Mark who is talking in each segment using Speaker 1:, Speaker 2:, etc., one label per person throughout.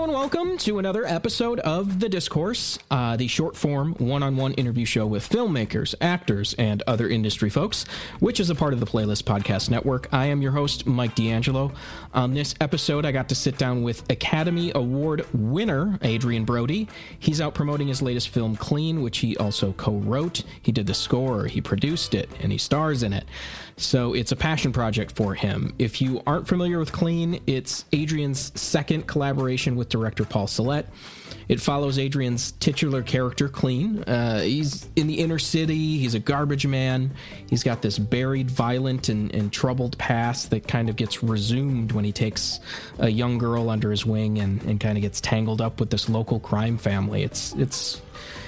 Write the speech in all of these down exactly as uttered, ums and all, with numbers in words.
Speaker 1: and welcome to another episode of The Discourse, uh, the short-form, one-on-one interview show with filmmakers, actors, and other industry folks, which is a part of the Playlist Podcast Network. I am your host, Mike D'Angelo. On this episode, I got to sit down with Academy Award winner Adrien Brody. He's out promoting his latest film, Clean, which he also co-wrote. He did the score, he produced it, and he stars in it. So it's a passion project for him. If you aren't familiar with Clean, it's Adrien's second collaboration with director Paul Solet. It follows Adrien's titular character, Clean. Uh, he's in the inner city. He's a garbage man. He's got this buried, violent, and, and troubled past that kind of gets resumed when he takes a young girl under his wing and, and kind of gets tangled up with this local crime family. It's it's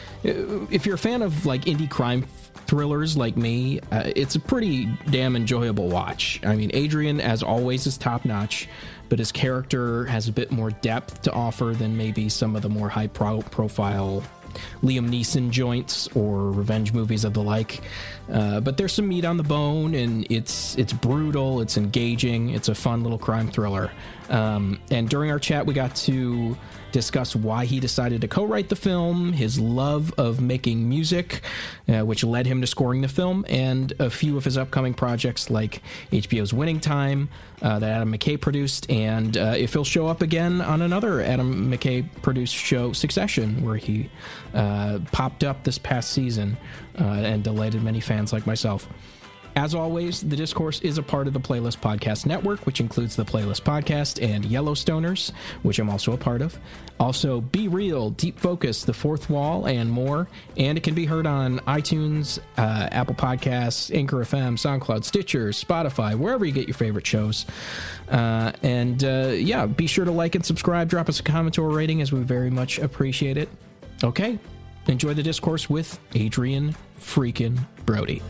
Speaker 1: if you're a fan of like indie crime thrillers like me, uh, it's a pretty damn enjoyable watch. I mean, Adrien, as always, is top-notch, but his character has a bit more depth to offer than maybe some of the more high-profile Liam Neeson joints or revenge movies of the like. Uh, but there's some meat on the bone, and it's it's brutal, it's engaging, it's a fun little crime thriller. Um, and during our chat, we got to discuss why he decided to co-write the film, his love of making music, uh, which led him to scoring the film, and a few of his upcoming projects like H B O's Winning Time, uh, that Adam McKay produced, and uh, if he'll show up again on another Adam McKay-produced show, Succession, where he uh, popped up this past season uh, and delighted many fans like myself. As always, The Discourse is a part of the Playlist Podcast Network, which includes the Playlist Podcast and Yellowstoners, which I'm also a part of. Also, Be Real, Deep Focus, The Fourth Wall, and more. And it can be heard on iTunes, uh, Apple Podcasts, Anchor F M, SoundCloud, Stitcher, Spotify, wherever you get your favorite shows. Uh, and uh, yeah, be sure to like and subscribe, drop us a comment or a rating, as we very much appreciate it. Okay, enjoy The Discourse with Adrien freaking Brody.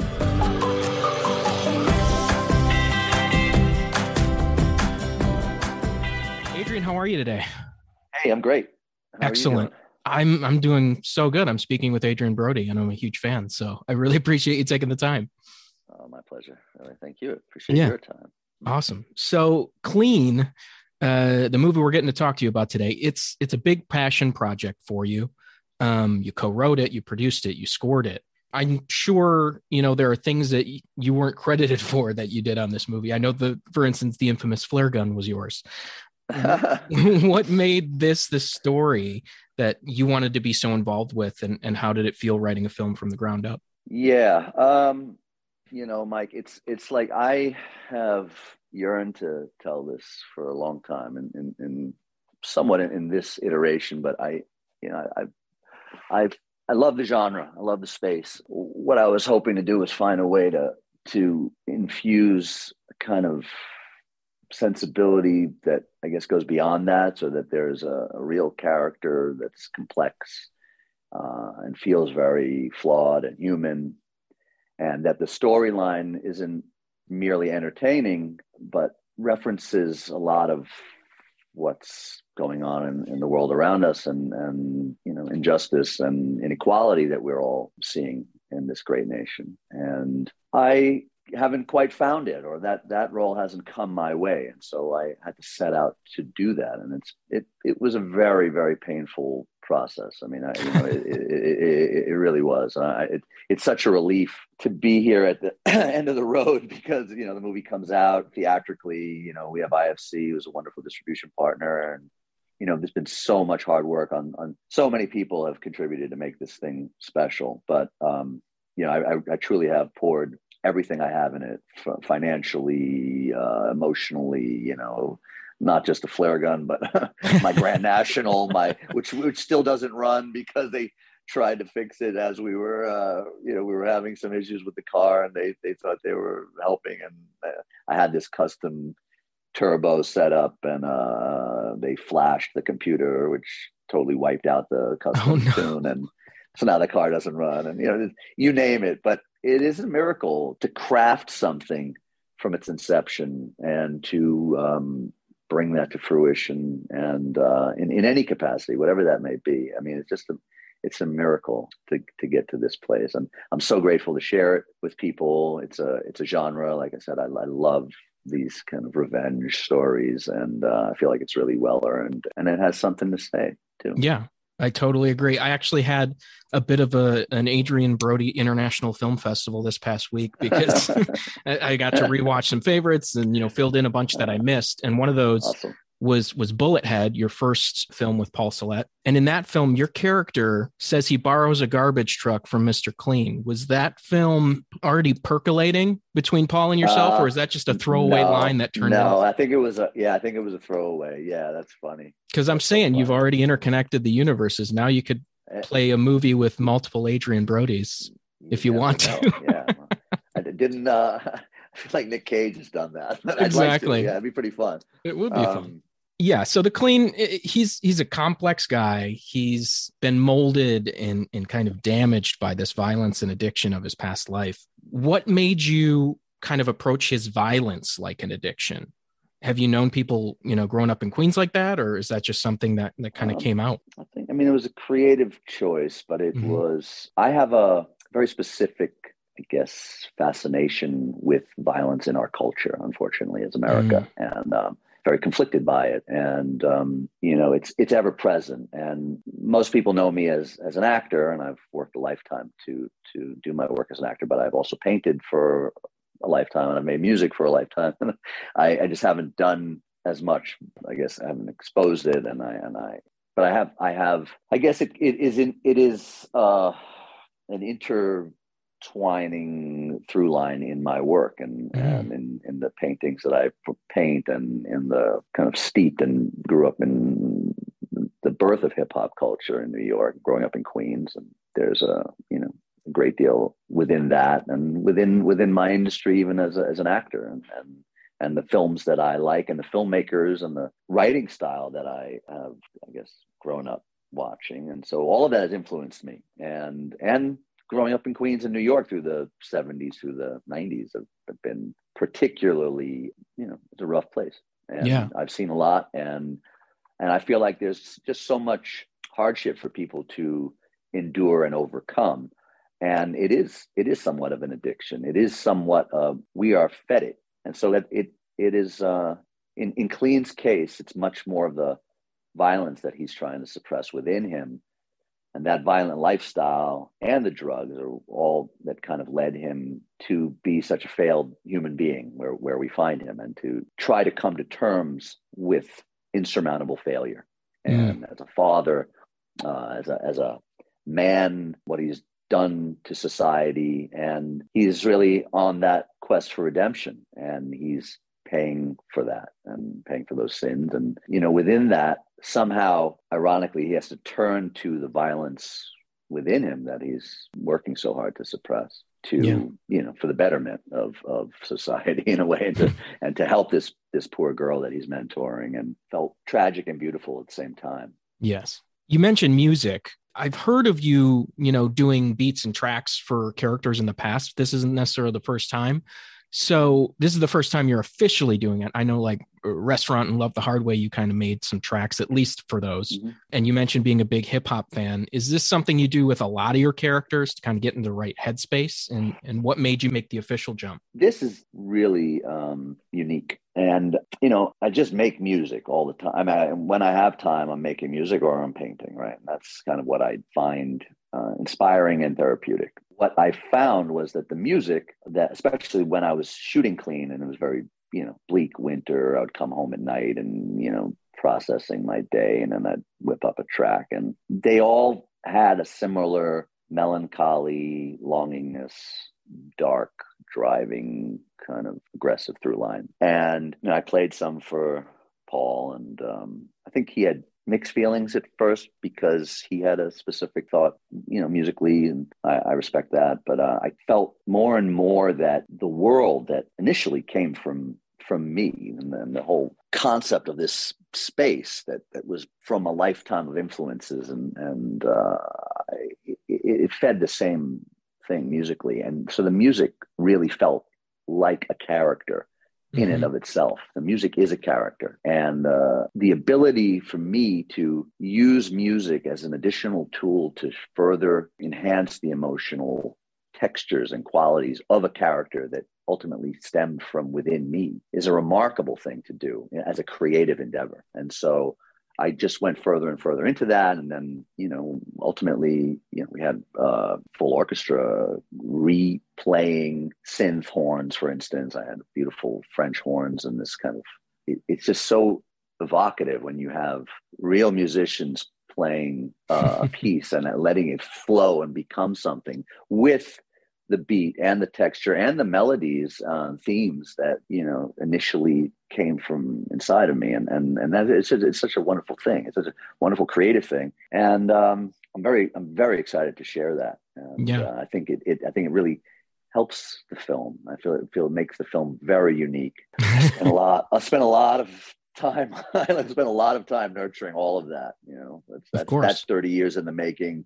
Speaker 1: How are you today?
Speaker 2: Hey, I'm great.
Speaker 1: How Excellent. I'm I'm doing so good. I'm speaking with Adrien Brody, and I'm a huge fan, so I really appreciate you taking the time.
Speaker 2: Oh, my pleasure. Really, thank you. Appreciate yeah. your time.
Speaker 1: Awesome. So, Clean, uh, the movie we're getting to talk to you about today, it's it's a big passion project for you. Um, you co-wrote it, you produced it, you scored it. I'm sure, you know, there are things that y- you weren't credited for that you did on this movie. I know, the, for instance, the infamous flare gun was yours. What made this the story that you wanted to be so involved with, and, and how did it feel writing a film from the ground up?
Speaker 2: Yeah, um, you know, Mike, it's it's like I have yearned to tell this for a long time, and, and, and somewhat in, in this iteration. But I, you know, I, I, I love the genre. I love the space. What I was hoping to do was find a way to to infuse a kind of sensibility that I guess goes beyond that, so that there's a, a real character that's complex uh, and feels very flawed and human, and that the storyline isn't merely entertaining, but references a lot of what's going on in, in the world around us, and, and, you know, injustice and inequality that we're all seeing in this great nation. And I haven't quite found it, or that that role hasn't come my way, and so I had to set out to do that. And it's it it was a very very painful process. I mean, I, you know, it, it, it, it really was. I, it, it's such a relief to be here at the end of the road, because, you know, the movie comes out theatrically. You know, we have I F C, who's a wonderful distribution partner, and, you know, there's been so much hard work on on so many people have contributed to make this thing special. But um, you know, I, I, I truly have poured everything I have in it, financially, uh, emotionally, you know, not just a flare gun, but my Grand National, my which which still doesn't run because they tried to fix it as we were, uh, you know, we were having some issues with the car, and they they thought they were helping, and uh, I had this custom turbo set up, and uh, they flashed the computer, which totally wiped out the custom
Speaker 1: oh, no.
Speaker 2: tune, and so now the car doesn't run, and, you know, you name it. But it is a miracle to craft something from its inception and to um, bring that to fruition, and uh, in, in any capacity, whatever that may be. I mean, it's just a, it's a miracle to to get to this place. I'm I'm so grateful to share it with people. It's a it's a genre, like I said, I, I love these kind of revenge stories, and uh, I feel like it's really well earned, and it has something to say too.
Speaker 1: Yeah, I totally agree. I actually had a bit of a an Adrian Brody International Film Festival this past week because I got to rewatch some favorites and, you know, filled in a bunch that I missed. And one of those
Speaker 2: Awesome.
Speaker 1: was was Bullethead, your first film with Paul Sallet. And in that film, your character says he borrows a garbage truck from Mister Clean. Was that film already percolating between Paul and yourself, uh, or is that just a throwaway
Speaker 2: no,
Speaker 1: line that turned
Speaker 2: no,
Speaker 1: out?
Speaker 2: No, I think it was a yeah, I think it was a throwaway. Yeah, that's funny.
Speaker 1: Because I'm saying so you've already interconnected the universes. Now you could play a movie with multiple Adrian Brodies if you
Speaker 2: yeah,
Speaker 1: want to.
Speaker 2: yeah, I didn't. Uh, I feel like Nick Cage has done that. I'd
Speaker 1: exactly.
Speaker 2: Like to. Yeah, it'd be pretty fun.
Speaker 1: It would be
Speaker 2: um,
Speaker 1: fun. Yeah. So the Clean, he's he's a complex guy. He's been molded and and kind of damaged by this violence and addiction of his past life. What made you kind of approach his violence like an addiction? Have you known people, you know, growing up in Queens like that, or is that just something that, that kind of um, came out?
Speaker 2: I think, I mean, it was a creative choice, but it mm-hmm. was, I have a very specific, I guess, fascination with violence in our culture, unfortunately, as America, mm-hmm. and um, very conflicted by it. And, um, you know, it's it's ever present. And most people know me as as an actor, and I've worked a lifetime to to do my work as an actor, but I've also painted for a lifetime, and I've made music for a lifetime. I, I just haven't done as much. I guess I haven't exposed it, and I and I. But I have. I have. I guess it it is in, it is uh, an intertwining through line in my work, and, mm. and in in the paintings that I paint, and in the kind of steeped and grew up in the birth of hip hop culture in New York, growing up in Queens, and there's a you know. a great deal within that, and within within my industry, even as a, as an actor, and, and and the films that I like, and the filmmakers, and the writing style that I have, I guess, grown up watching. And so all of that has influenced me. And and growing up in Queens and New York through the seventies, through the nineties, have, have been particularly, you know, it's a rough place. And
Speaker 1: yeah.
Speaker 2: I've seen a lot, and and I feel like there's just so much hardship for people to endure and overcome. And it is it is somewhat of an addiction. It is somewhat of, we are fed it. And so that it it is, uh, in, in Clean's case, it's much more of the violence that he's trying to suppress within him. And that violent lifestyle and the drugs are all that kind of led him to be such a failed human being where, where we find him, and to try to come to terms with insurmountable failure. And mm. as a father, uh, as a as a man, what he's done to society, and he's really on that quest for redemption, and he's paying for that and paying for those sins. And you know, within that, somehow ironically, he has to turn to the violence within him that he's working so hard to suppress, to yeah. you know, for the betterment of of society in a way, and to and to help this this poor girl that he's mentoring, and felt tragic and beautiful at the same time.
Speaker 1: Yes. You mentioned music. I've heard of you, you know, doing beats and tracks for characters in the past. This isn't necessarily the first time. So this is the first time you're officially doing it. I know, like Restaurant and Love the Hard Way, you kind of made some tracks, at least for those. Mm-hmm. And you mentioned being a big hip hop fan. Is this something you do with a lot of your characters to kind of get in the right headspace? And, and what made you make the official jump?
Speaker 2: This is really um, unique. And, you know, I just make music all the time. I mean, when I have time, I'm making music or I'm painting, right? And that's kind of what I find uh, inspiring and therapeutic. What I found was that the music, that especially when I was shooting Clean, and it was very, you know, bleak winter, I would come home at night and, you know, processing my day, and then I'd whip up a track, and they all had a similar melancholy, longingness, dark, driving, kind of aggressive through line. And you know, I played some for Paul, and um, I think he had mixed feelings at first because he had a specific thought, you know, musically, and I, I respect that. But uh, I felt more and more that the world that initially came from from me, and then the whole concept of this space that that was from a lifetime of influences, and and uh, it, it fed the same thing musically, and so the music really felt like a character in mm-hmm. and of itself. The music is a character, and uh, the ability for me to use music as an additional tool to further enhance the emotional textures and qualities of a character that ultimately stemmed from within me is a remarkable thing to do as a creative endeavor. And so I just went further and further into that. And then, you know, ultimately, you know, we had uh, full orchestra replaying synth horns, for instance. I had beautiful French horns and this kind of, it, it's just so evocative when you have real musicians playing uh, a piece and letting it flow and become something with the beat and the texture and the melodies, uh, themes that, you know, initially came from inside of me. And, and, and that it's, it's such a wonderful thing. It's such a wonderful creative thing. And um, I'm very, I'm very excited to share that. And,
Speaker 1: yeah.
Speaker 2: uh, I think it, it, I think it really helps the film. I feel it, feel it makes the film very unique. I spent a lot, I spent a lot of time, I spent a lot of time nurturing all of that, you know, that's, that's, that's thirty years in the making.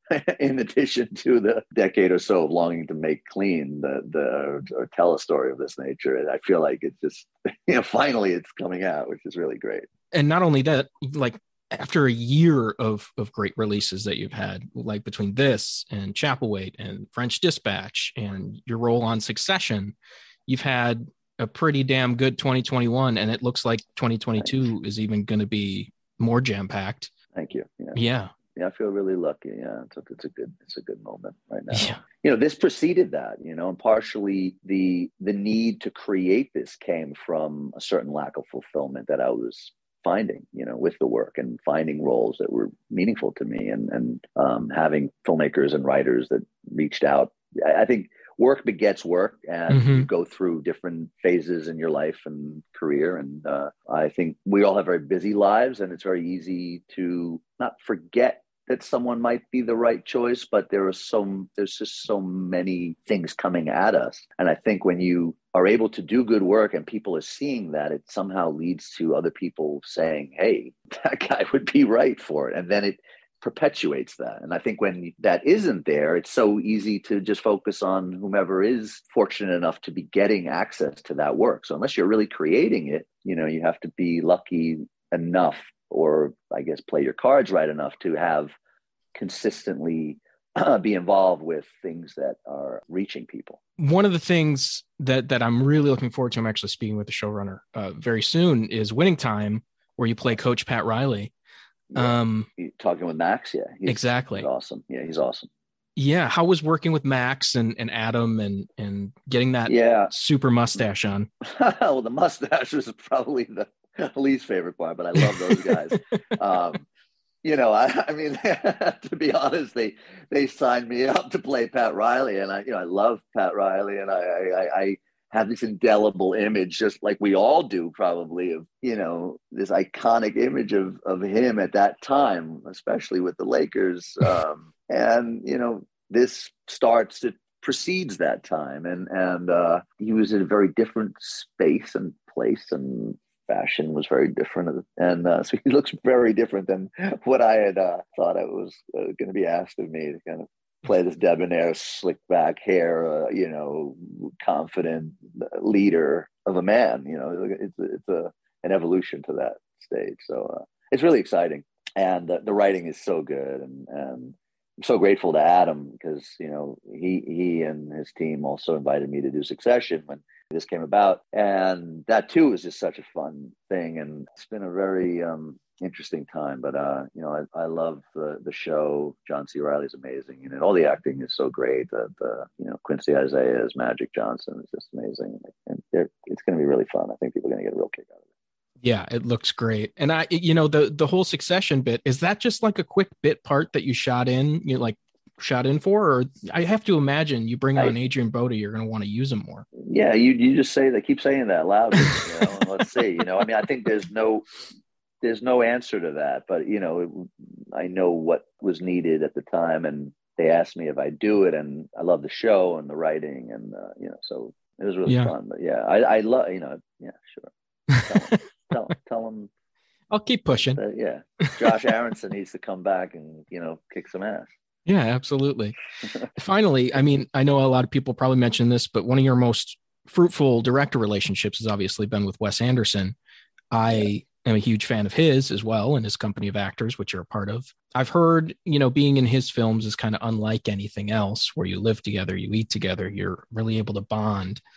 Speaker 2: In addition to the decade or so of longing to make clean the the or tell a story of this nature, and I feel like it's just, you know, finally it's coming out, which is really great.
Speaker 1: And not only that, like after a year of of great releases that you've had, like between this and Chapelwaite and French Dispatch and your role on Succession, you've had a pretty damn good twenty twenty-one, and it looks like twenty twenty-two is even going to be more jam packed.
Speaker 2: Thank you. Yeah.
Speaker 1: Yeah.
Speaker 2: Yeah, I feel really lucky. Yeah, it's a, it's a good, it's a good moment right now.
Speaker 1: Yeah.
Speaker 2: You know, this preceded that. You know, and partially the the need to create this came from a certain lack of fulfillment that I was finding, you know, with the work and finding roles that were meaningful to me, and and um, having filmmakers and writers that reached out. I, I think work begets work, and mm-hmm. you go through different phases in your life and career. And uh, I think we all have very busy lives, and it's very easy to not forget that someone might be the right choice, but there are so there's just so many things coming at us. And I think when you are able to do good work and people are seeing that, it somehow leads to other people saying, hey, that guy would be right for it. And then it perpetuates that. And I think when that isn't there, it's so easy to just focus on whomever is fortunate enough to be getting access to that work. So unless you're really creating it, you know, you have to be lucky enough, or I guess play your cards right enough to have consistently uh, be involved with things that are reaching people.
Speaker 1: One of the things that that I'm really looking forward to, I'm actually speaking with the showrunner uh, very soon, is Winning Time, where you play Coach Pat Riley.
Speaker 2: Yeah. Um, talking with Max, yeah, he's,
Speaker 1: exactly.
Speaker 2: He's awesome. Yeah, he's awesome.
Speaker 1: Yeah, how was working with Max and, and Adam and and getting that
Speaker 2: yeah.
Speaker 1: super mustache on?
Speaker 2: Well, the mustache was probably the least favorite part, but I love those guys. um, you know, I, I mean, to be honest, they they signed me up to play Pat Riley, and I, you know, I love Pat Riley, and I, I, I have this indelible image, just like we all do, probably, of, you know, this iconic image of of him at that time, especially with the Lakers. Um, and you know, this starts it precedes that time, and and uh, he was in a very different space and place, and fashion was very different, and uh, so he looks very different than what I had uh, thought it was uh, going to be asked of me, to kind of play this debonair, slick back hair, uh, you know, confident leader of a man. You know, it's it's a an evolution to that stage. So uh, it's really exciting, and uh, the writing is so good, and and I'm so grateful to Adam, because you know he he and his team also invited me to do Succession when this came about, and that too was just such a fun thing, and it's been a very um interesting time. But uh you know I, I love the the show. John C. Reilly's amazing, and all the acting is so great. The, the you know Quincy Isaiah as Magic Johnson is just amazing, and it's going to be really fun. I think people are going to get a real kick out of it.
Speaker 1: Yeah, it looks great. And I, you know, the the whole Succession bit, is that just like a quick bit part that you shot in, you know, like shot in for? Or I have to imagine you bring on I, Adrian Bodie, you're going to want to use him more.
Speaker 2: Yeah, you you just say that, keep saying that loudly, you know, and let's see. You know, I mean, I think there's no there's no answer to that, but you know, it, I know what was needed at the time, and they asked me if I do it, and I love the show and the writing, and uh, you know, so it was really yeah. fun. But yeah, I, I love, you know, yeah, sure. Tell, tell him
Speaker 1: I'll keep pushing.
Speaker 2: That, yeah. Josh Aronson needs to come back and, you know, kick some ass.
Speaker 1: Yeah, absolutely. Finally, I mean, I know a lot of people probably mentioned this, but one of your most fruitful director relationships has obviously been with Wes Anderson. I yeah. am a huge fan of his as well, and his company of actors, which you're a part of. I've heard, you know, being in his films is kind of unlike anything else, where you live together, you eat together, you're really able to bond.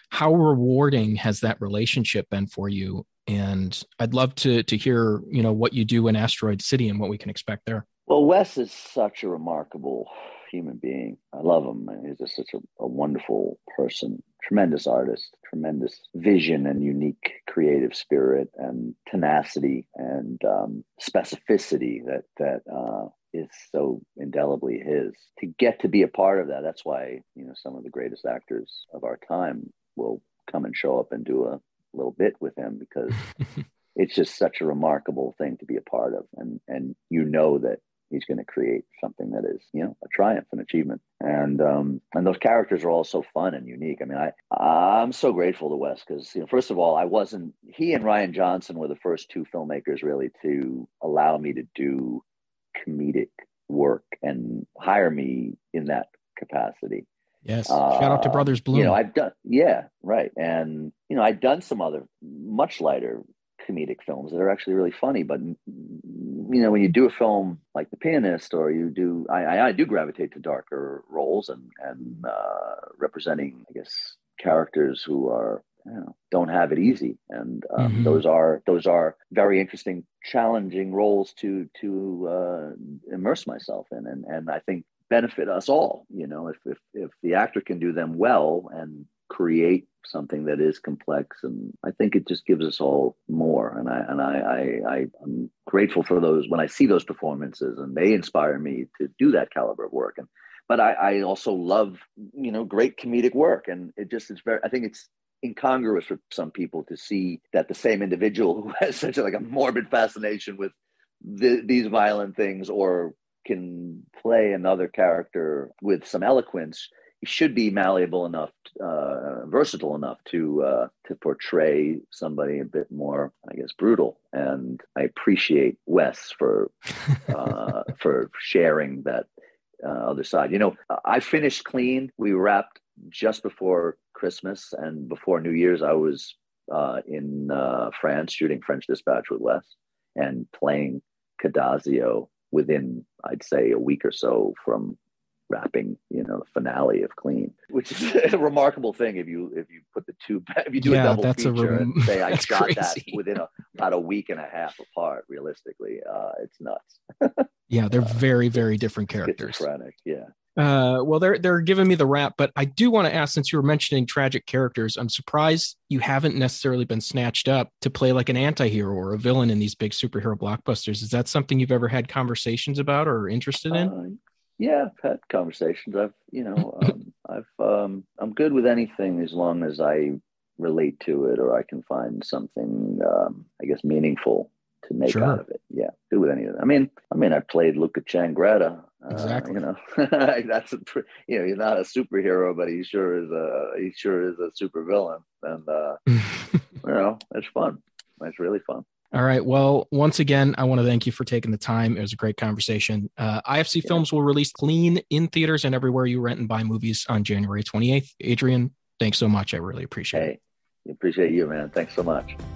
Speaker 1: How rewarding has that relationship been for you? And I'd love to to hear, you know, what you do in Asteroid City and what we can expect there.
Speaker 2: Well, Wes is such a remarkable human being. I love him. He's just such a, a wonderful person, tremendous artist, tremendous vision and unique creative spirit and tenacity and um, specificity that that uh, is so indelibly his. To get to be a part of that, that's why, you know, some of the greatest actors of our time will come and show up and do a little bit with him, because it's just such a remarkable thing to be a part of. And and you know that he's going to create something that is, you know, a triumph, an achievement. And um, and those characters are all so fun and unique. I mean, I, I'm so grateful to Wes because, you know, first of all, I wasn't, he and Rian Johnson were the first two filmmakers really to allow me to do comedic work and hire me in that capacity.
Speaker 1: Yes. Shout out to Brothers Bloom.
Speaker 2: Uh, you know, I've done, yeah, right. And, you know, I've done some other much lighter comedic films that are actually really funny, but you know, when you do a film like The Pianist, or you do, I, I do gravitate to darker roles and and uh, representing, I guess, characters who are, you know, don't have it easy, and um, mm-hmm. those are those are very interesting, challenging roles to to uh, immerse myself in, and and I think benefit us all. You know, if if if the actor can do them well and create something that is complex, and I think it just gives us all more. And I and I, I, I I'm grateful for those when I see those performances, and they inspire me to do that caliber of work. And but I, I also love, you know, great comedic work, and it just it's very. I think it's incongruous for some people to see that the same individual who has such a, like a morbid fascination with the, these violent things, or can play another character with some eloquence, he should be malleable enough, uh, versatile enough to uh, to portray somebody a bit more, I guess, brutal. And I appreciate Wes for uh, for sharing that uh, other side. You know, I finished Clean. We wrapped just before Christmas, and before New Year's, I was uh, in uh, France shooting French Dispatch with Wes and playing Cadazio within, I'd say, a week or so from wrapping, you know, the finale of Clean, which is a remarkable thing. If you if you put the two, if you do
Speaker 1: yeah,
Speaker 2: a double
Speaker 1: that's
Speaker 2: feature
Speaker 1: a rem-
Speaker 2: and say I shot
Speaker 1: crazy.
Speaker 2: that within a, about a week and a half apart, realistically, uh, it's nuts.
Speaker 1: Yeah, they're very, very different characters.
Speaker 2: Schizophrenic, yeah.
Speaker 1: Uh, well, they're they're giving me the rap, but I do want to ask, since you were mentioning tragic characters, I'm surprised you haven't necessarily been snatched up to play like an anti-hero or a villain in these big superhero blockbusters. Is that something you've ever had conversations about or interested in?
Speaker 2: Uh, yeah, I've had conversations. I've, you know, um, I've, um, I'm good with anything as long as I relate to it, or I can find something, um, I guess, meaningful to make
Speaker 1: sure.
Speaker 2: out of it. Yeah, do with any of it. I mean, I mean, I played Luca Changretta.
Speaker 1: Exactly.
Speaker 2: Uh, you know, that's a, you know, he's not a superhero, but he sure is a he sure is a super villain, and uh, you know, it's fun. It's really fun.
Speaker 1: All right. Well, once again, I want to thank you for taking the time. It was a great conversation. Uh, I F C yeah. Films will release Clean in theaters and everywhere you rent and buy movies on January twenty-eighth. Adrian, thanks so much. I really appreciate
Speaker 2: hey,
Speaker 1: it.
Speaker 2: Appreciate you, man. Thanks so much.